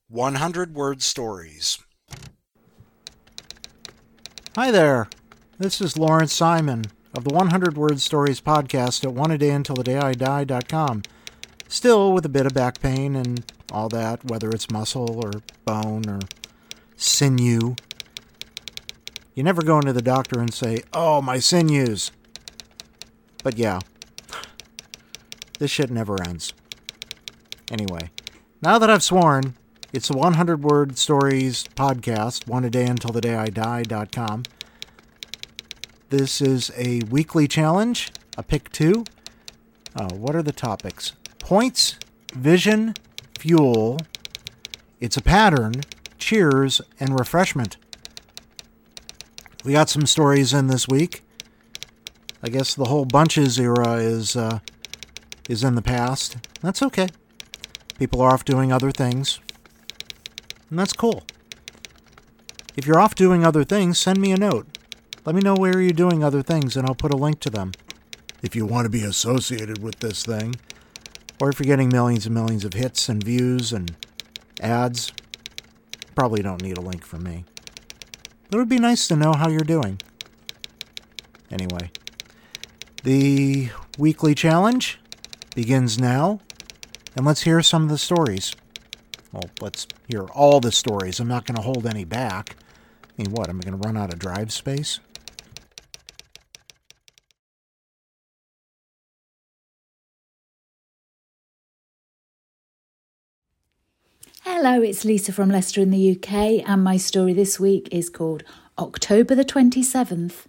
100-word stories. Hi there. This is Lawrence Simon of the 100-word stories podcast at oneadayountilthedayidie.com. Still with a bit of back pain and all that, whether it's muscle or bone or sinew. You never go into the doctor and say, "Oh, my sinews." But yeah, this shit never ends. Anyway, now that I've sworn, it's the 100-word stories podcast, oneadayountilthedayidie.com. This is a weekly challenge, a pick two. What are the topics? Points, vision, fuel. It's a pattern, cheers, and refreshment. We got some stories in this week. I guess the whole bunches era is in the past. That's okay. People are off doing other things. And that's cool. If you're off doing other things, send me a note. Let me know where you're doing other things, and I'll put a link to them. If you want to be associated with this thing, or if you're getting millions and millions of hits and views and ads, probably don't need a link from me. But it would be nice to know how you're doing. Anyway, the weekly challenge begins now, and let's hear some of the stories. Well, let's hear all the stories. I'm not going to hold any back. I mean, what, am I going to run out of drive space? Hello, it's Lisa from Leicester in the UK, and my story this week is called October the 27th,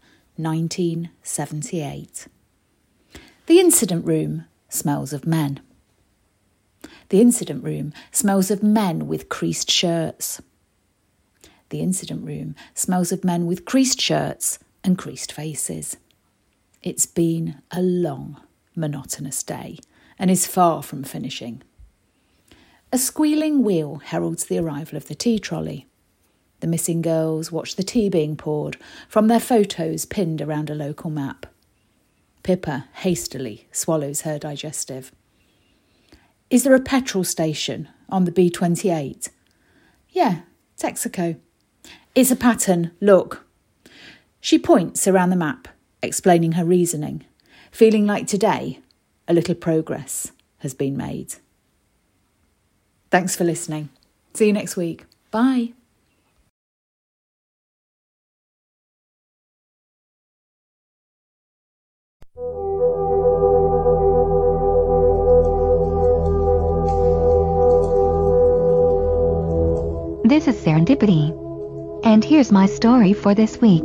1978. The incident room smells of men. The incident room smells of men with creased shirts. The incident room smells of men with creased shirts and creased faces. It's been a long, monotonous day and is far from finishing. A squealing wheel heralds the arrival of the tea trolley. The missing girls watch the tea being poured from their photos pinned around a local map. Pippa hastily swallows her digestive. Is there a petrol station on the B28? Yeah, Texaco. It's a pattern, look. She points around the map, explaining her reasoning, feeling like today a little progress has been made. Thanks for listening. See you next week. Bye. This is Serendipity, and here's my story for this week.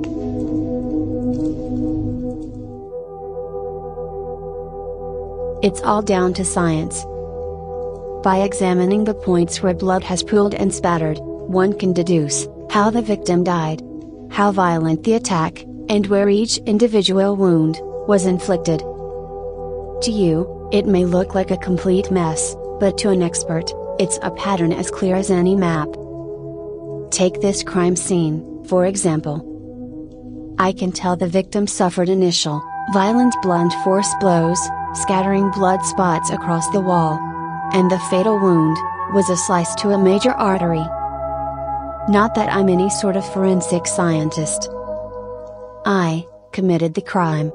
It's all down to science. By examining the points where blood has pooled and spattered, one can deduce how the victim died, how violent the attack, and where each individual wound was inflicted. To you, it may look like a complete mess, but to an expert, it's a pattern as clear as any map. Take this crime scene, for example. I can tell the victim suffered initial, violent blunt force blows, scattering blood spots across the wall. And the fatal wound was a slice to a major artery. Not that I'm any sort of forensic scientist. I committed the crime.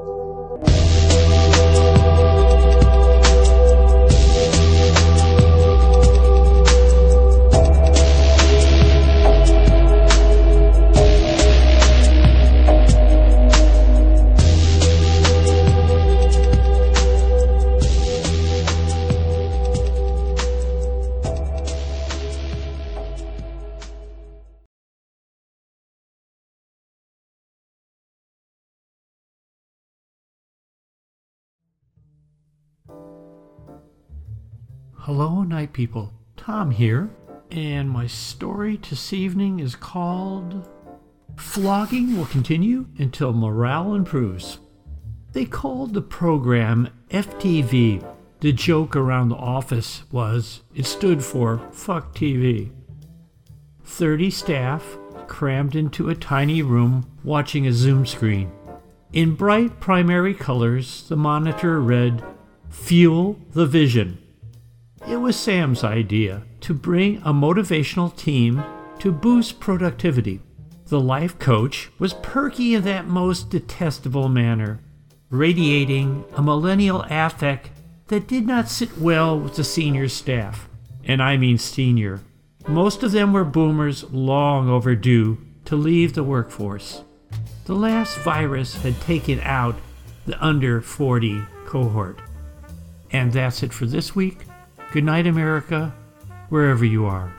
Hello, night people. Tom here, and my story this evening is called Flogging Will Continue Until Morale Improves. They called the program FTV. The joke around the office was it stood for Fuck TV. 30 staff crammed into a tiny room watching a Zoom screen. In bright primary colors, the monitor read, "Fuel the Vision." It was Sam's idea to bring a motivational team to boost productivity. The life coach was perky in that most detestable manner, radiating a millennial affect that did not sit well with the senior staff. And I mean senior. Most of them were boomers long overdue to leave the workforce. The last virus had taken out the under 40 cohort. And that's it for this week. Good night, America, wherever you are.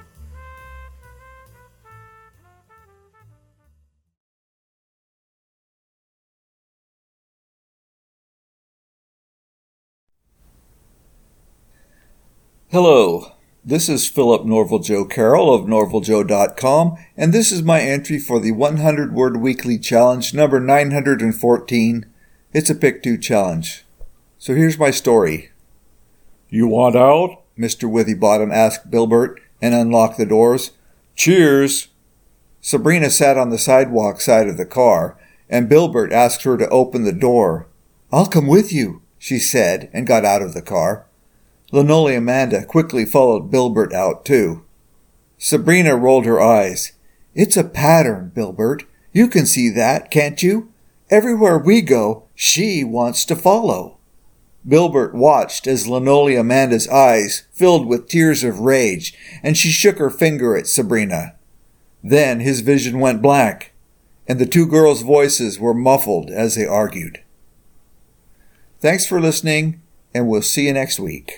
Hello, this is Philip Norval Joe Carroll of norvaljoe.com, and this is my entry for the 100-word weekly challenge number 914. It's a Pick 2 challenge. So here's my story. "You want out?" Mr. Withybottom asked Bilbert, and unlocked the doors. "Cheers!" Sabrina sat on the sidewalk side of the car, and Bilbert asked her to open the door. "I'll come with you," she said, and got out of the car. Linoleum Amanda quickly followed Bilbert out, too. Sabrina rolled her eyes. "It's a pattern, Bilbert. You can see that, can't you? Everywhere we go, she wants to follow." Bilbert watched as Linoleum Amanda's eyes filled with tears of rage, and she shook her finger at Sabrina. Then his vision went blank, and the two girls' voices were muffled as they argued. Thanks for listening, and we'll see you next week.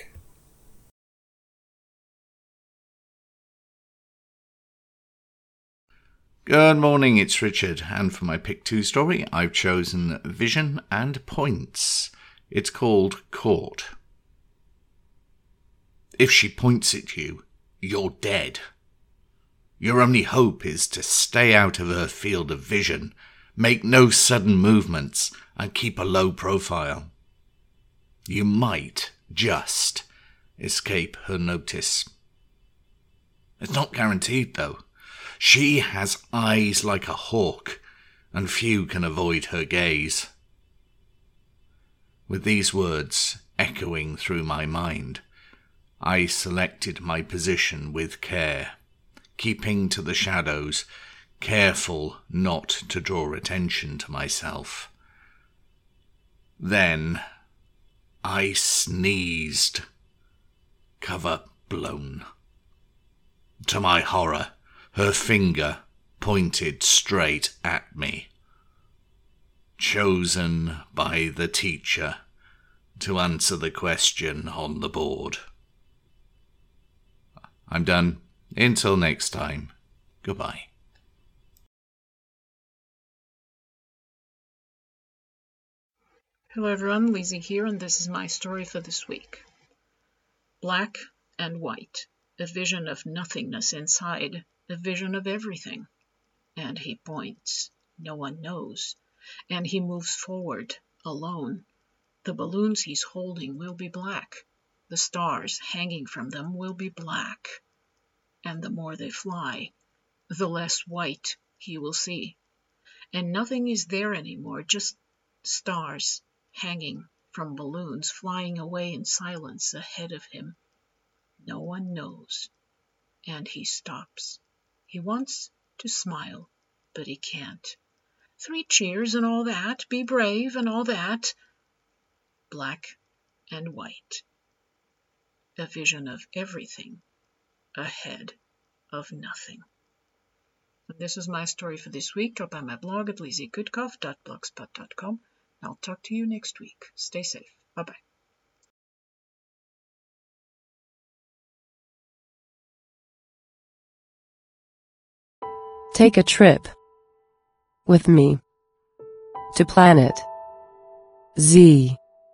Good morning, it's Richard, and for my Pick 2 story, I've chosen Vision and Points. It's called Caught. If she points at you, you're dead. Your only hope is to stay out of her field of vision, make no sudden movements, and keep a low profile. You might just escape her notice. It's not guaranteed, though. She has eyes like a hawk, and few can avoid her gaze. With these words echoing through my mind, I selected my position with care, keeping to the shadows, careful not to draw attention to myself. Then I sneezed, cover blown. To my horror, her finger pointed straight at me. Chosen by the teacher to answer the question on the board. I'm done. Until next time, goodbye. Hello everyone, Lizzie here, and this is my story for this week. Black and white, a vision of nothingness inside, a vision of everything. And he points. No one knows. And he moves forward, alone. The balloons he's holding will be black. The stars hanging from them will be black. And the more they fly, the less white he will see. And nothing is there anymore, just stars hanging from balloons flying away in silence ahead of him. No one knows. And he stops. He wants to smile, but he can't. 3 cheers and all that, be brave and all that. Black and white. A vision of everything ahead of nothing. And this is my story for this week. Drop by my blog at lizziegoodcoff.blogspot.com. I'll talk to you next week. Stay safe. Bye-bye. Take a trip with me to Planet Z.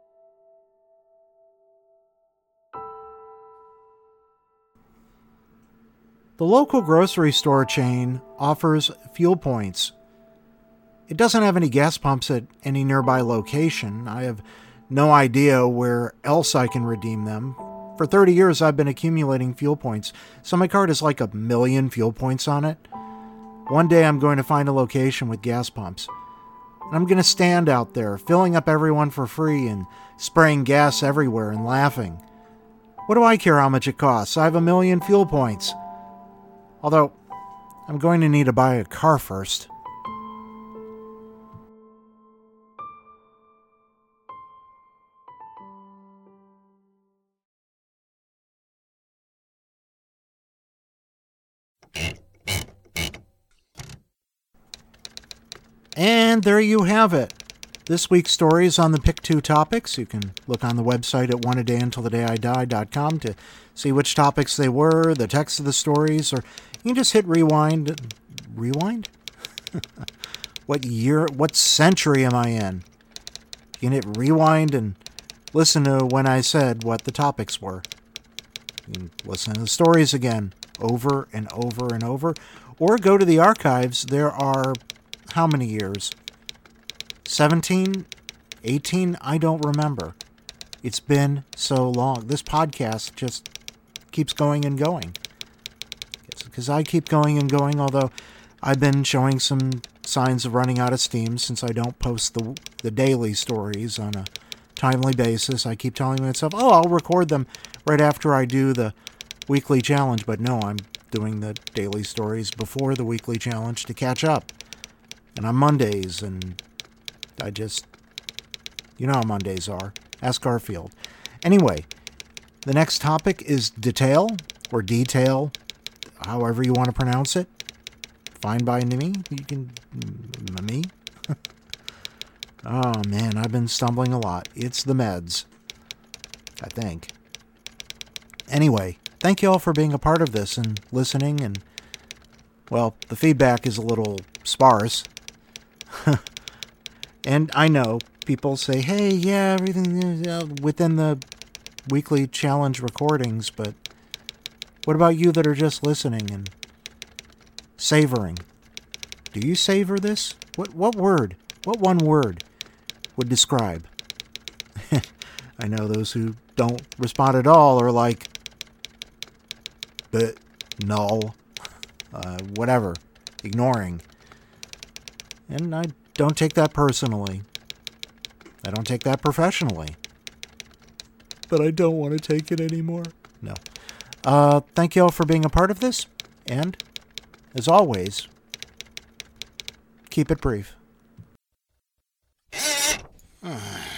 The local grocery store chain offers fuel points. It doesn't have any gas pumps at any nearby location. I have no idea where else I can redeem them. For 30 years, I've been accumulating fuel points, so my card has like 1 million fuel points on it. One day I'm going to find a location with gas pumps. And I'm going to stand out there, filling up everyone for free and spraying gas everywhere and laughing. What do I care how much it costs? I have 1 million fuel points. Although, I'm going to need to buy a car first. And there you have it. This week's story is on the Pick 2 topics. You can look on the website at oneadayuntilthedayidie.com to see which topics they were, the text of the stories, or you can just hit rewind. Rewind? What century am I in? You can hit rewind and listen to when I said what the topics were. You can listen to the stories again over and over and over, or go to the archives. There are how many years? 17? 18? I don't remember. It's been so long. This podcast just keeps going and going. Because I keep going and going, although I've been showing some signs of running out of steam since I don't post the daily stories on a timely basis. I keep telling myself, I'll record them right after I do the weekly challenge. But no, I'm doing the daily stories before the weekly challenge to catch up. And on Mondays, and I just, you know how Mondays are. Ask Garfield. Anyway, the next topic is detail, or detail, however you want to pronounce it. Fine by me. You can, me? Oh man, I've been stumbling a lot. It's the meds, I think. Anyway, thank you all for being a part of this and listening, and, well, the feedback is a little sparse. And I know people say, hey, yeah, everything is within the weekly challenge recordings, but what about you that are just listening and savoring? Do you savor this? What word? What one word would describe? I know those who don't respond at all are like, but, null, whatever, ignoring. And I don't take that personally. I don't take that professionally. But I don't want to take it anymore. No. Thank you all for being a part of this. And, as always, keep it brief.